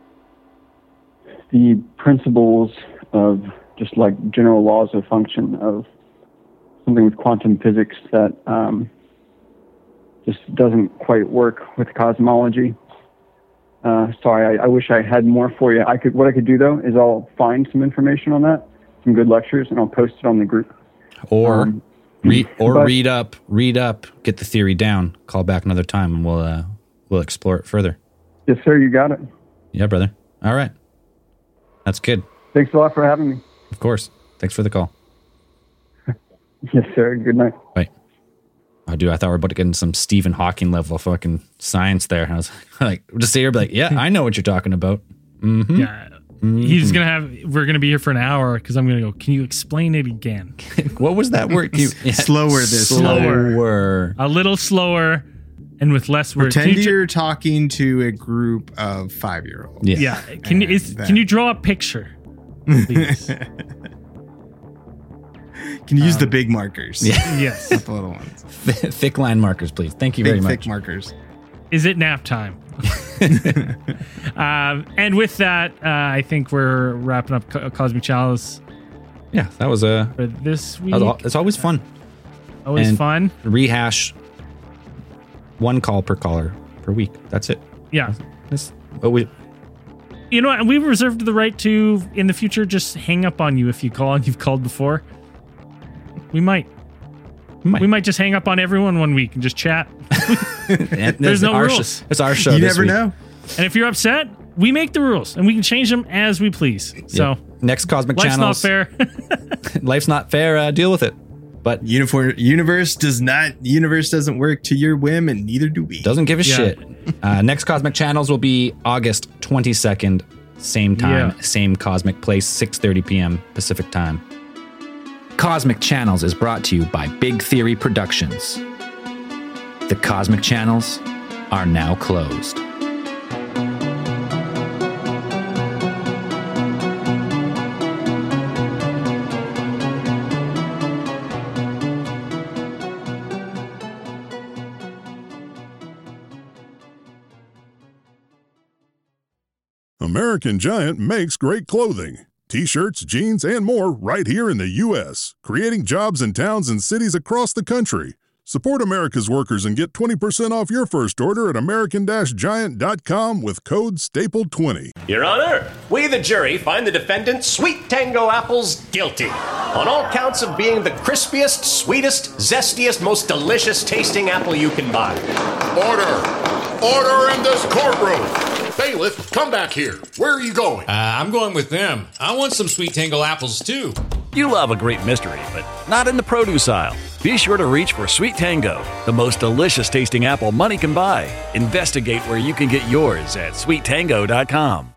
principles of just like general laws of function of something with quantum physics that just doesn't quite work with cosmology. Sorry, I wish I had more for you. What I could do though is I'll find some information on that, some good lectures, and I'll post it on the group. Or read up, get the theory down. Call back another time, and we'll explore it further. Yes, sir. You got it. Yeah, brother. All right, that's good. Thanks a lot for having me. Of course. Thanks for the call. Yes, sir. Good night. Bye. Oh, dude, I thought we were about to get into some Stephen Hawking level of fucking science there. I was like, just sit here and be like, yeah, I know what you're talking about. Mm-hmm. Yeah. He's we're going to be here for an hour because I'm going to go, can you explain it again? What was that word? Slower. A little slower and with less words. Pretend you're talking to a group of 5-year-olds. Yeah. Can you draw a picture, please? Can you use the big markers? Yeah. Yes. Not the little ones. Thick line markers, please. Thank you very much. Thick markers. Is it nap time? And with that, I think we're wrapping up Cosmic Chalice. Yeah, that was for this week. It's always fun. Always fun. Rehash one call per caller per week. That's it. Yeah. You know what? We've reserved the right to, in the future, just hang up on you if you call and you've called before. We might. We might just hang up on everyone one week and just chat. There's no rules. It's our show. You this never week. know. And if you're upset, we make the rules and we can change them as we please. So next Cosmic life's Channels. not fair. Life's not fair. Deal with it. But universe doesn't work to your whim, and neither do we. Doesn't give a shit. Next Cosmic Channels will be August 22nd, same time, same cosmic place, 6:30 p.m. Pacific time. Cosmic Channels is brought to you by Big Theory Productions. The Cosmic Channels are now closed. American Giant makes great clothing. T-shirts, jeans, and more right here in the U.S., creating jobs in towns and cities across the country. Support America's workers and get 20% off your first order at American-Giant.com with code STAPLE20. Your Honor, we the jury find the defendant Sweet Tango Apples guilty on all counts of being the crispiest, sweetest, zestiest, most delicious tasting apple you can buy. Order in this courtroom. Bailiff, come back here. Where are you going? I'm going with them. I want some Sweet Tango apples too. You love a great mystery, but not in the produce aisle. Be sure to reach for Sweet Tango, the most delicious tasting apple money can buy. Investigate where you can get yours at SweetTango.com.